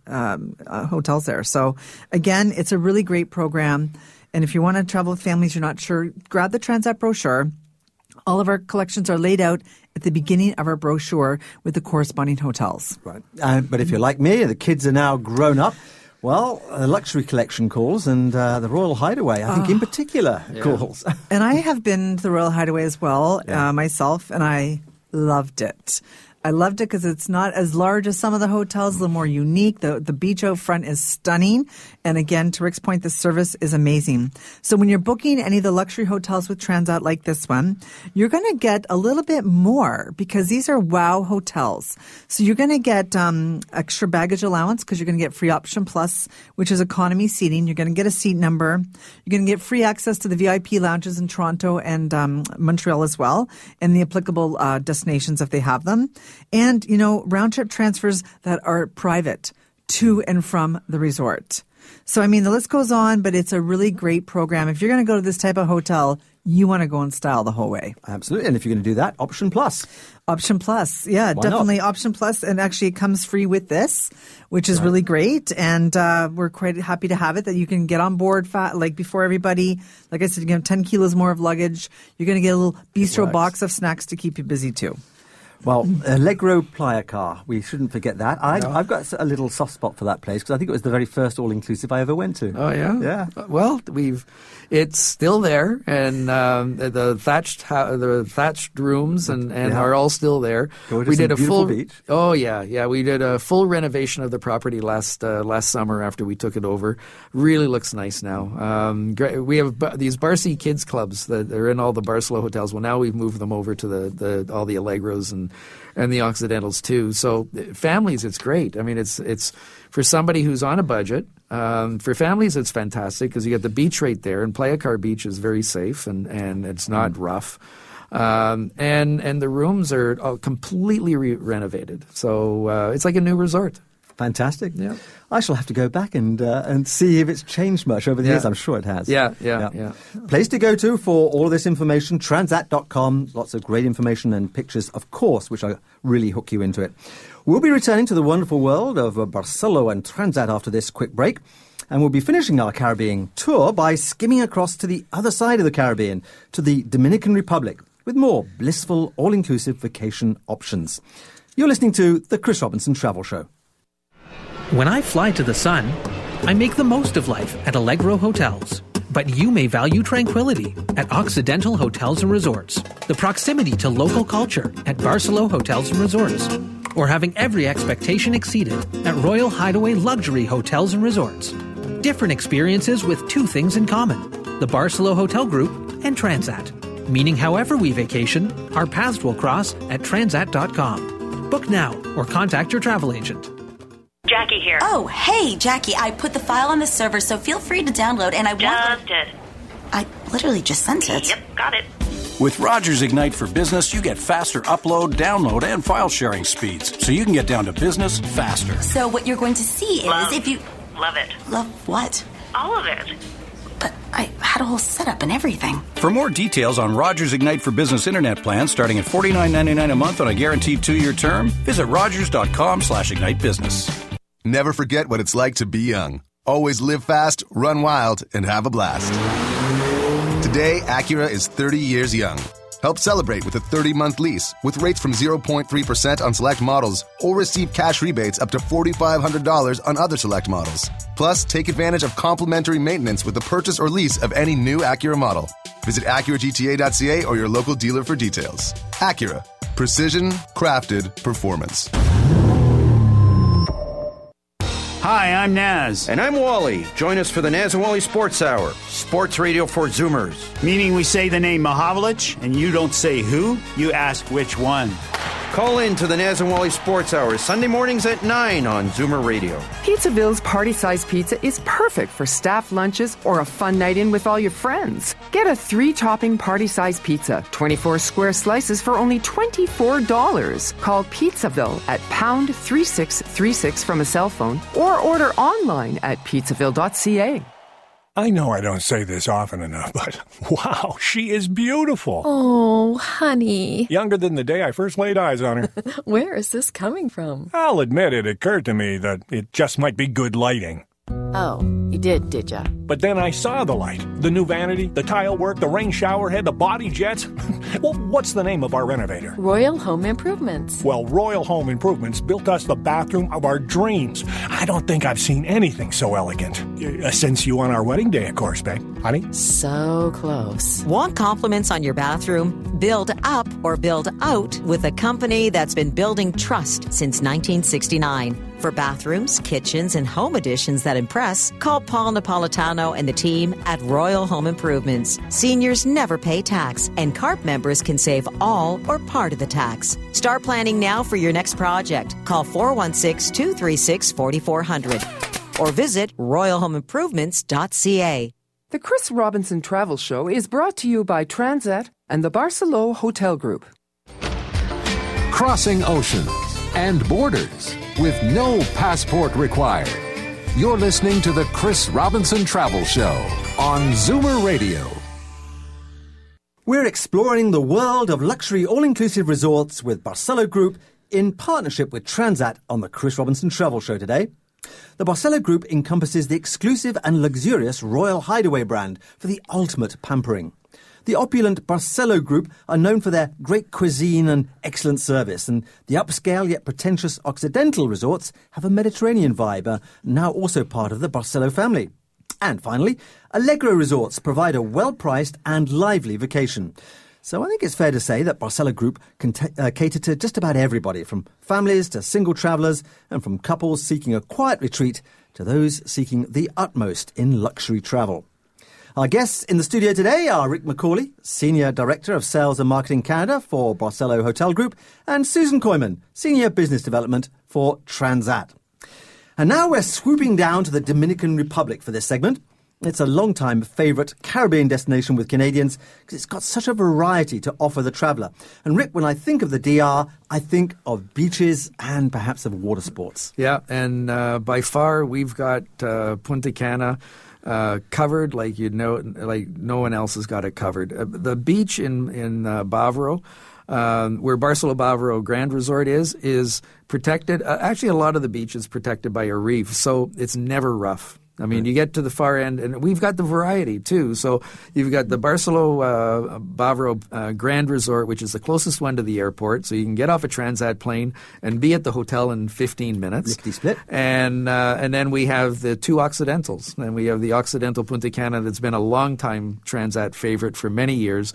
hotels there. So again, it's a really great program. And if you want to travel with families, you're not sure, grab the Transat brochure. All of our collections are laid out at the beginning of our brochure with the corresponding hotels. Right. But if you're like me, the kids are now grown up, well, the luxury collection calls and the Royal Hideaway, I think in particular, calls. And I have been to the Royal Hideaway as well myself, and I loved it. I loved it because it's not as large as some of the hotels, a little more unique. The beach out front is stunning. And again, to Rick's point, the service is amazing. So when you're booking any of the luxury hotels with Transat like this one, you're going to get a little bit more because these are wow hotels. So you're going to get extra baggage allowance because you're going to get free Option Plus, which is economy seating. You're going to get a seat number. You're going to get free access to the VIP lounges in Toronto and Montreal as well, and the applicable destinations if they have them. And, round-trip transfers that are private to and from the resort. So, I mean, the list goes on, but it's a really great program. If you're going to go to this type of hotel, you want to go in style the whole way. Absolutely. And if you're going to do that, Option Plus. Option Plus. Yeah, Why definitely not? Option Plus. And actually it comes free with this, which is really great. And we're quite happy to have it that you can get on board before everybody. Like I said, you can have 10 kilos more of luggage. You're going to get a little bistro box of snacks to keep you busy too. Well, Allegro Playa Car, we shouldn't forget that. I've got a little soft spot for that place because I think it was the very first all-inclusive I ever went to. Oh, yeah? Yeah. Well, it's still there, and the thatched rooms and are all still there. We did a full beach. Oh, yeah. We did a full renovation of the property last summer after we took it over. Really looks nice now. We have these Barcy Kids Clubs that are in all the Barcelona hotels. Well, now we've moved them over to all the Allegros and the Occidentals too. So families, it's great. I mean, it's for somebody who's on a budget. For families, it's fantastic because you get the beach right there, and Playa Car Beach is very safe and it's not rough. And the rooms are all completely renovated. So it's like a new resort. Fantastic. Yeah. I shall have to go back and see if it's changed much over the years. I'm sure it has. Yeah. Place to go to for all of this information, transat.com. Lots of great information and pictures, of course, which really hook you into it. We'll be returning to the wonderful world of Barcelo and Transat after this quick break. And we'll be finishing our Caribbean tour by skimming across to the other side of the Caribbean, to the Dominican Republic, with more blissful, all-inclusive vacation options. You're listening to The Chris Robinson Travel Show. When I fly to the sun, I make the most of life at Allegro Hotels. But you may value tranquility at Occidental Hotels and Resorts, the proximity to local culture at Barcelo Hotels and Resorts, or having every expectation exceeded at Royal Hideaway Luxury Hotels and Resorts. Different experiences with two things in common, the Barcelo Hotel Group and Transat. Meaning however we vacation, our paths will cross at transat.com. Book now or contact your travel agent. Jackie here. Oh, hey, Jackie. I put the file on the server, so feel free to download, and I just did. I literally just sent it. Yep, got it. With Rogers Ignite for Business, you get faster upload, download, and file sharing speeds, so you can get down to business faster. So what you're going to see is if you... Love it. Love what? All of it. But I had a whole setup and everything. For more details on Rogers Ignite for Business internet plans starting at $49.99 a month on a guaranteed 2-year term, visit rogers.com/ignitebusiness. Never forget what it's like to be young. Always live fast, run wild, and have a blast. Today, Acura is 30 years young. Help celebrate with a 30-month lease with rates from 0.3% on select models, or receive cash rebates up to $4,500 on other select models. Plus, take advantage of complimentary maintenance with the purchase or lease of any new Acura model. Visit AcuraGTA.ca or your local dealer for details. Acura. Precision, crafted, performance. Hi, I'm Naz. And I'm Wally. Join us for the Naz and Wally Sports Hour. Sports radio for Zoomers. Meaning we say the name Mahavlich, and you don't say who, you ask which one. Call in to the Naz and Wally Sports Hour, Sunday mornings at 9 on Zoomer Radio. Pizzaville's party-size pizza is perfect for staff lunches or a fun night in with all your friends. Get a 3-topping party-size pizza, 24 square slices for only $24. Call Pizzaville at pound 3636 from a cell phone or order online at pizzaville.ca. I know I don't say this often enough, but wow, she is beautiful. Oh, honey. Younger than the day I first laid eyes on her. Where is this coming from? I'll admit it occurred to me that it just might be good lighting. Oh, you did ya? But then I saw the light. The new vanity, the tile work, the rain shower head, the body jets. Well, what's the name of our renovator? Royal Home Improvements. Well, Royal Home Improvements built us the bathroom of our dreams. I don't think I've seen anything so elegant. Since you on our wedding day, of course, babe. Honey? So close. Want compliments on your bathroom? Build up or build out with a company that's been building trust since 1969. For bathrooms, kitchens, and home additions that impress, call Paul Napolitano and the team at Royal Home Improvements. Seniors never pay tax, and CARP members can save all or part of the tax. Start planning now for your next project. Call 416-236-4400 or visit royalhomeimprovements.ca. The Chris Robinson Travel Show is brought to you by Transat and the Barceló Hotel Group. Crossing oceans and borders with no passport required. You're listening to the Chris Robinson Travel Show on Zoomer Radio. We're exploring the world of luxury all-inclusive resorts with Barceló Group in partnership with Transat on the Chris Robinson Travel Show today. The Barceló Group encompasses the exclusive and luxurious Royal Hideaway brand for the ultimate pampering. The opulent Barceló Group are known for their great cuisine and excellent service, and the upscale yet pretentious Occidental resorts have a Mediterranean vibe, now also part of the Barceló family. And finally, Allegro Resorts provide a well-priced and lively vacation. So I think it's fair to say that Barceló Group can cater to just about everybody, from families to single travellers, and from couples seeking a quiet retreat to those seeking the utmost in luxury travel. Our guests in the studio today are Rick McCauley, Senior Director of Sales and Marketing Canada for Barceló Hotel Group, and Susan Koyman, Senior Business Development for Transat. And now we're swooping down to the Dominican Republic for this segment. It's a long-time favourite Caribbean destination with Canadians because it's got such a variety to offer the traveller. And Rick, when I think of the DR, I think of beaches and perhaps of water sports. Yeah, and by far we've got Punta Cana covered like like no one else has got it covered. The beach in Bávaro, where Barceló Bávaro Grand Resort is protected. Actually, a lot of the beach is protected by a reef, so it's never rough. I mean, you get to the far end, and we've got the variety, too. So you've got the Barceló Bávaro Grand Resort, which is the closest one to the airport. So you can get off a Transat plane and be at the hotel in 15 minutes. Lickety-split. And then we have the two Occidentals. And we have the Occidental Punta Cana that's been a long-time Transat favorite for many years.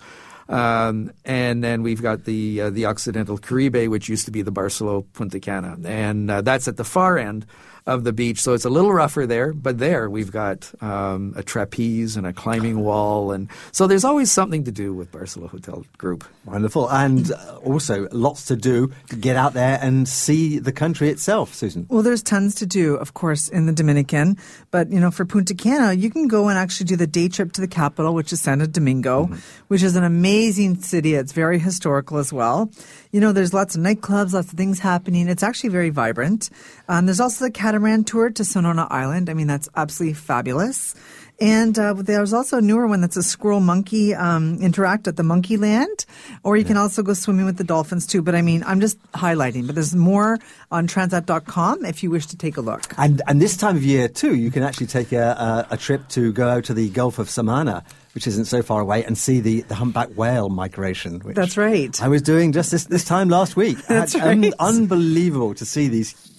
And then we've got the Occidental Caribe, which used to be the Barceló Punta Cana. And that's at the far end of the beach. So it's a little rougher there, but there we've got a trapeze and a climbing wall. And so there's always something to do with Barceló Hotel Group. Wonderful. And also lots to do to get out there and see the country itself, Susan. Well, there's tons to do, of course, in the Dominican. But, for Punta Cana, you can go and actually do the day trip to the capital, which is Santo Domingo, which is an amazing city. It's very historical as well. There's lots of nightclubs, lots of things happening. It's actually very vibrant. There's also the catamaran tour to Sonoma Island. I mean, that's absolutely fabulous. And there's also a newer one that's a squirrel monkey interact at the Monkey Land. Or you can also go swimming with the dolphins too. But I mean, I'm just highlighting. But there's more on transat.com if you wish to take a look. And this time of year too, you can actually take a trip to go out to the Gulf of Samana, which isn't so far away, and see the humpback whale migration. Which that's right. I was doing just this time last week. That's right. Unbelievable to see these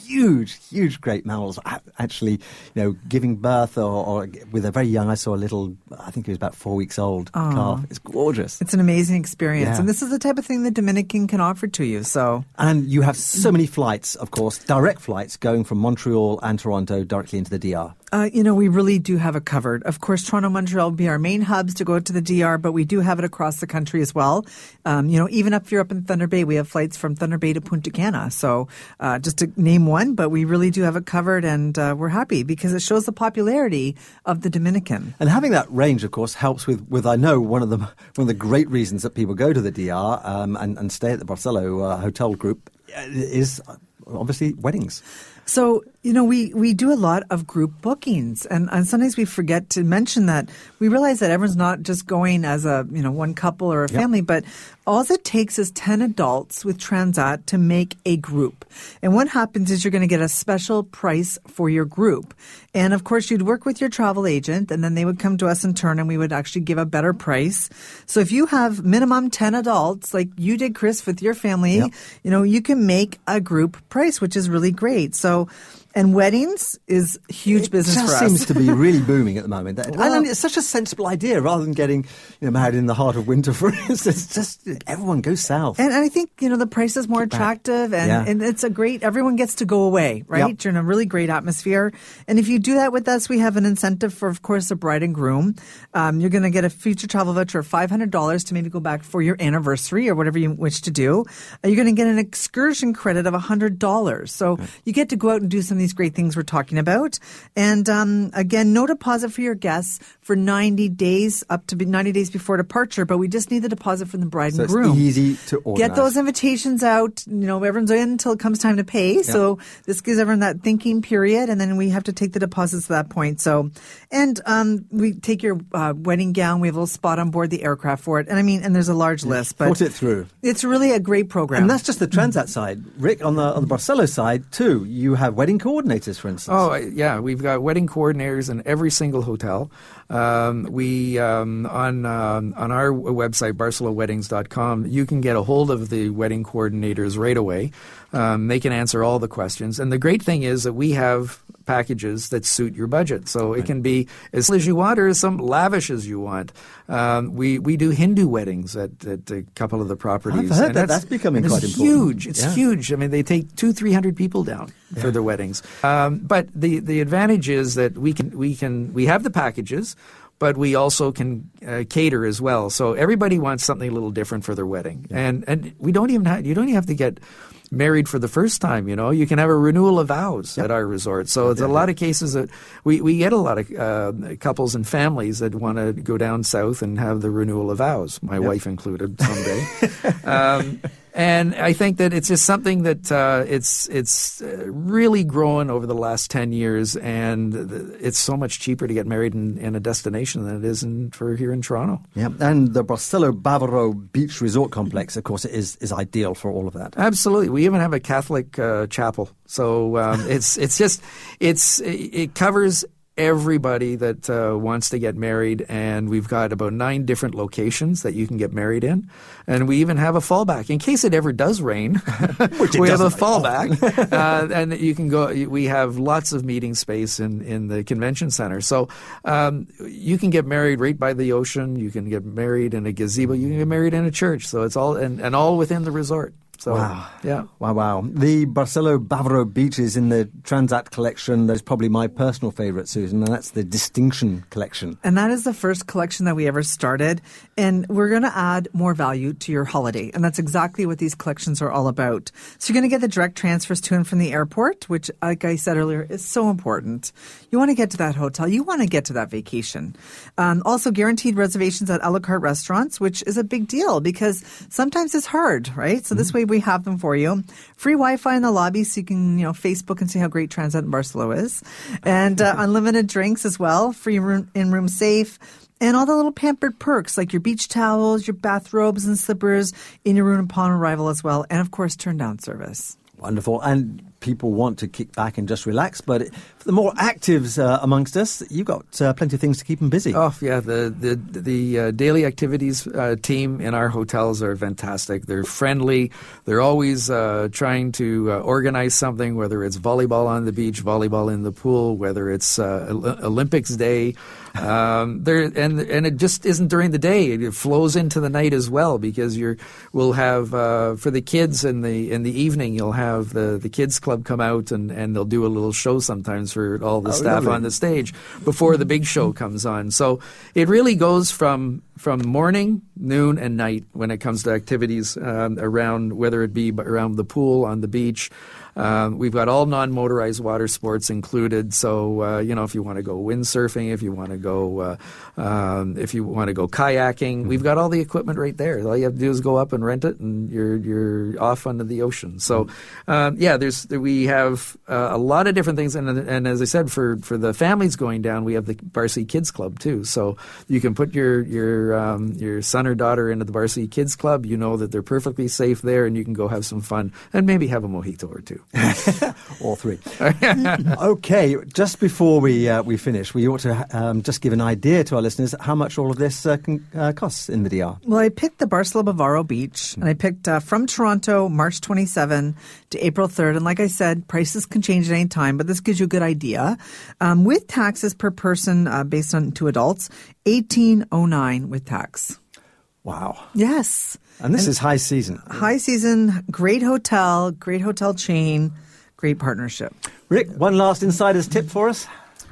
huge great mammals actually, giving birth or with a very young, I saw a little, I think he was about 4 weeks old calf. It's gorgeous. It's an amazing experience. Yeah. And this is the type of thing the Dominican can offer to you. And you have so many flights, of course, direct flights going from Montreal and Toronto directly into the DR. We really do have it covered. Of course, Toronto, Montreal will be our main hubs to go to the DR, but we do have it across the country as well. Even if you're up in Thunder Bay, we have flights from Thunder Bay to Punta Cana. So just to name one, but we really do have it covered, and we're happy because it shows the popularity of the Dominican. And having that range, of course, helps with I know one of the great reasons that people go to the DR and stay at the Barcelo hotel group is obviously weddings. So, we do a lot of group bookings, and sometimes we forget to mention that. We realize that everyone's not just going as a, one couple or a family, but all it takes is 10 adults with Transat to make a group. And what happens is you're going to get a special price for your group. And of course, you'd work with your travel agent, and then they would come to us in turn, and we would actually give a better price. So if you have minimum 10 adults, like you did, Chris, with your family, you can make a group price, which is really great. And weddings is huge business for us. It just seems to be really booming at the moment. And it's such a sensible idea rather than getting married in the heart of winter, for instance. Just everyone goes south. And I think, the price is more attractive and it's everyone gets to go away, right? Yep. You're in a really great atmosphere. And if you do that with us, we have an incentive for, of course, the bride and groom. You're going to get a future travel voucher of $500 to maybe go back for your anniversary or whatever you wish to do. You're going to get an excursion credit of $100. So you get to go out and do some of these great things we're talking about. And again, no deposit for your guests for 90 days, up to 90 days before departure, but we just need the deposit from the bride and groom. It's easy to organize. Get those invitations out. Everyone's in until it comes time to pay. Yep. So this gives everyone that thinking period, and then we have to take the deposits at that point. So, and we take your wedding gown. We have a little spot on board the aircraft for it. And there's a large list. But put it through. It's really a great program. And that's just the Transat side. Rick, on the Barcelo side too, you have wedding coordinators, for instance. Oh, yeah. We've got wedding coordinators in every single hotel. We on our website, barceloweddings.com, you can get a hold of the wedding coordinators right away. They can answer all the questions. And the great thing is that we have packages that suit your budget. So it can be as little as you want or as some lavish as you want. We do Hindu weddings at a couple of the properties. I've heard that's becoming quite important. Huge. It's huge. They take 200-300 people down for their weddings. But the advantage is that we have the packages, but we also can cater as well. So everybody wants something a little different for their wedding. And we don't even you don't even have to get married for the first time, You can have a renewal of vows at our resort. So it's a lot of cases that we get a lot of couples and families that want to go down south and have the renewal of vows, my wife included someday. And I think that it's just something that it's really grown over the last 10 years, and it's so much cheaper to get married in a destination than it is for here in Toronto. Yeah, and the Barcelo Bavaro Beach Resort Complex, of course, is ideal for all of that. Absolutely. We even have a Catholic chapel. So it covers everybody that wants to get married, and we've got about 9 different locations that you can get married in, and we even have a fallback in case it ever does rain. We have a fallback, and you can go. We have lots of meeting space in the convention center, so you can get married right by the ocean. You can get married in a gazebo. You can get married in a church. So it's all and all within the resort. So, wow. Yeah. Wow. The Barcelo Bavaro Beach is in the Transat collection. That's probably my personal favorite, Susan, and that's the Distinction collection. And that is the first collection that we ever started. And we're going to add more value to your holiday. And that's exactly what these collections are all about. So you're going to get the direct transfers to and from the airport, which, like I said earlier, is so important. You want to get to that hotel. You want to get to that vacation. Also, guaranteed reservations at a la carte restaurants, which is a big deal because sometimes it's hard, right? So this way we have them for you. Free Wi-Fi in the lobby so you can, Facebook and see how great Transat in Barcelo is. And unlimited drinks as well. Free in-room safe. And all the little pampered perks like your beach towels, your bathrobes and slippers in your room upon arrival as well. And, of course, turn-down service. Wonderful. And people want to kick back and just relax. But for the more actives amongst us, you've got plenty of things to keep them busy. Oh, yeah. The daily activities team in our hotels are fantastic. They're friendly. They're always trying to organize something, whether it's volleyball on the beach, volleyball in the pool, whether it's Olympics Day. And it just isn't during the day. It flows into the night as well, because we'll have for the kids in the evening, you'll have the kids club come out and they'll do a little show sometimes for all the staff lovely. on the stage before the big show comes on. So it really goes from morning, noon, and night when it comes to activities around, whether it be around the pool, on the beach. We've got all non-motorized water sports included. So if you want to go windsurfing, if you want to go kayaking, we've got all the equipment right there. All you have to do is go up and rent it, and you're off onto the ocean. So we have a lot of different things, and as I said, for the families going down, we have the Varsity Kids Club too. So you can put your son or daughter into the Varsity Kids Club. You know that they're perfectly safe there, and you can go have some fun and maybe have a mojito or two. All three. Okay, just before we finish, we ought to just give an idea to our listeners how much all of this costs in the DR. Well, I picked the Barceló Bavaro Beach, and I picked from Toronto, March 27 to April 3rd. And like I said, prices can change at any time, but this gives you a good idea. With taxes per person based on 2 adults, $1,809 with tax. Wow. Yes. And this is high season. High season, great hotel chain, great partnership. Rick, one last insider's tip for us?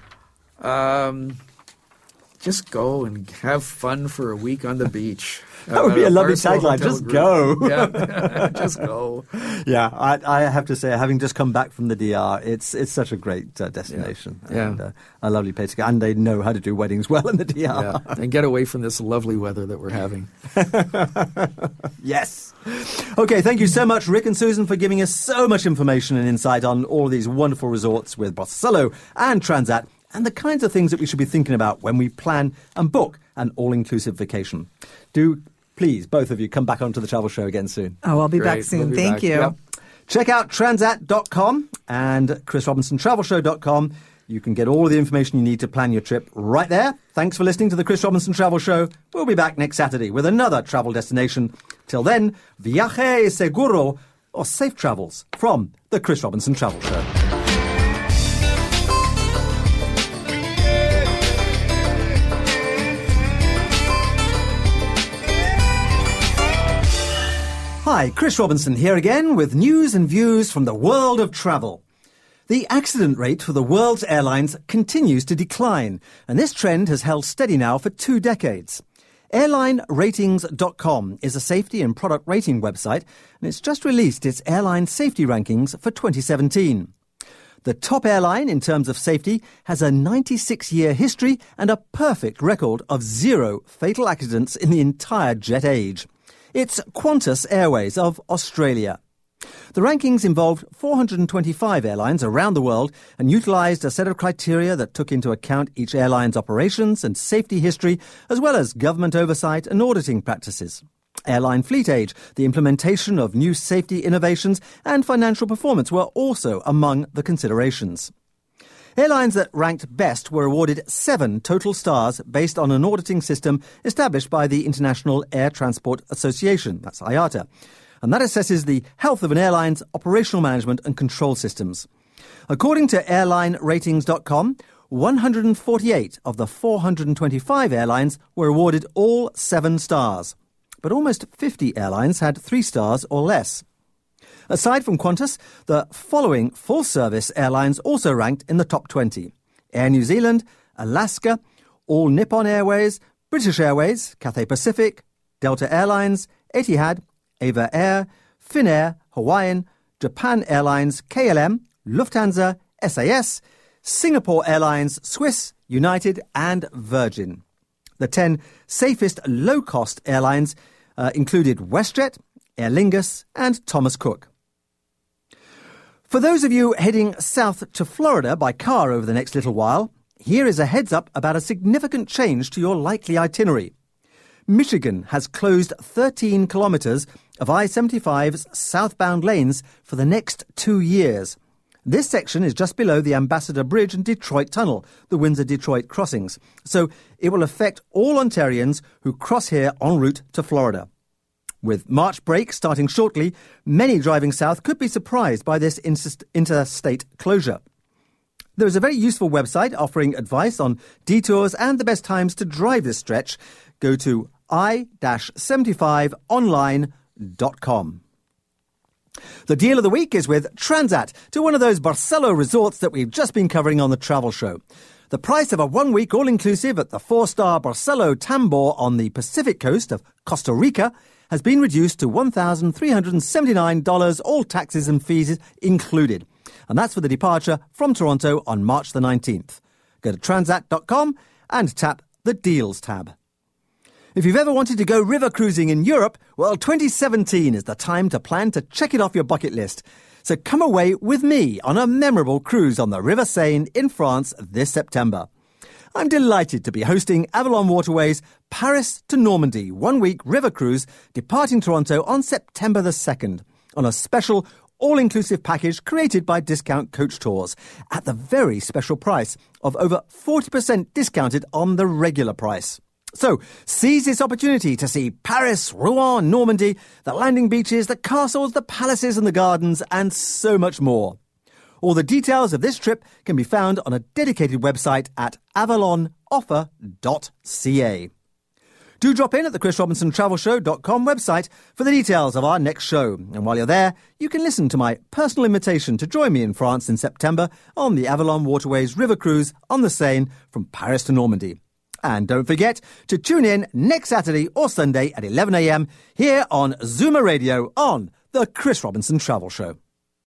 Just go and have fun for a week on the beach. That would be a lovely tagline. Just go. Yeah, just go. Yeah, I have to say, having just come back from the DR, it's such a great destination. Yeah. And a lovely place to go. And they know how to do weddings well in the DR. Yeah. And get away from this lovely weather that we're having. Yes. Okay, thank you so much, Rick and Susan, for giving us so much information and insight on all these wonderful resorts with Barceló and Transat, and the kinds of things that we should be thinking about when we plan and book an all-inclusive vacation. Do please, both of you, come back onto the Travel Show again soon. Oh, I'll be back soon. Thank you. Yep. Check out transat.com and chrisrobinsontravelshow.com. You can get all the information you need to plan your trip right there. Thanks for listening to the Chris Robinson Travel Show. We'll be back next Saturday with another travel destination. Till then, viaje seguro, or safe travels from the Chris Robinson Travel Show. Hi, Chris Robinson here again with news and views from the world of travel. The accident rate for the world's airlines continues to decline, and this trend has held steady now for 2 decades. AirlineRatings.com is a safety and product rating website, and it's just released its airline safety rankings for 2017. The top airline in terms of safety has a 96-year history and a perfect record of 0 fatal accidents in the entire jet age. It's Qantas Airways of Australia. The rankings involved 425 airlines around the world and utilised a set of criteria that took into account each airline's operations and safety history, as well as government oversight and auditing practices. Airline fleet age, the implementation of new safety innovations, and financial performance were also among the considerations. Airlines that ranked best were awarded 7 total stars based on an auditing system established by the International Air Transport Association, that's IATA, and that assesses the health of an airline's operational management and control systems. According to AirlineRatings.com, 148 of the 425 airlines were awarded all 7 stars, but almost 50 airlines had 3 stars or less. Aside from Qantas, the following full-service airlines also ranked in the top 20. Air New Zealand, Alaska, All Nippon Airways, British Airways, Cathay Pacific, Delta Airlines, Etihad, Ava Air, Finnair, Hawaiian, Japan Airlines, KLM, Lufthansa, SAS, Singapore Airlines, Swiss, United and Virgin. The 10 safest low-cost airlines included WestJet, Aer Lingus and Thomas Cook. For those of you heading south to Florida by car over the next little while, here is a heads up about a significant change to your likely itinerary. Michigan has closed 13 kilometres of I-75's southbound lanes for the next 2 years. This section is just below the Ambassador Bridge and Detroit Tunnel, the Windsor-Detroit crossings. So it will affect all Ontarians who cross here en route to Florida. With March break starting shortly, many driving south could be surprised by this interstate closure. There is a very useful website offering advice on detours and the best times to drive this stretch. Go to i-75online.com. The deal of the week is with Transat to one of those Barcelo resorts that we've just been covering on the Travel Show. The price of a one-week all-inclusive at the 4-star Barcelo Tambor on the Pacific coast of Costa Rica has been reduced to $1,379, all taxes and fees included. And that's for the departure from Toronto on March the 19th. Go to transat.com and tap the Deals tab. If you've ever wanted to go river cruising in Europe, well, 2017 is the time to plan to check it off your bucket list. So come away with me on a memorable cruise on the River Seine in France this September. I'm delighted to be hosting Avalon Waterways Paris to Normandy one-week river cruise departing Toronto on September the 2nd on a special all-inclusive package created by Discount Coach Tours at the very special price of over 40% discounted on the regular price. So, seize this opportunity to see Paris, Rouen, Normandy, the landing beaches, the castles, the palaces and the gardens, and so much more. All the details of this trip can be found on a dedicated website at avalonoffer.ca. Do drop in at the chrisrobinsontravelshow.com website for the details of our next show. And while you're there, you can listen to my personal invitation to join me in France in September on the Avalon Waterways River Cruise on the Seine from Paris to Normandy. And don't forget to tune in next Saturday or Sunday at 11 a.m. here on Zoomer Radio on the Chris Robinson Travel Show.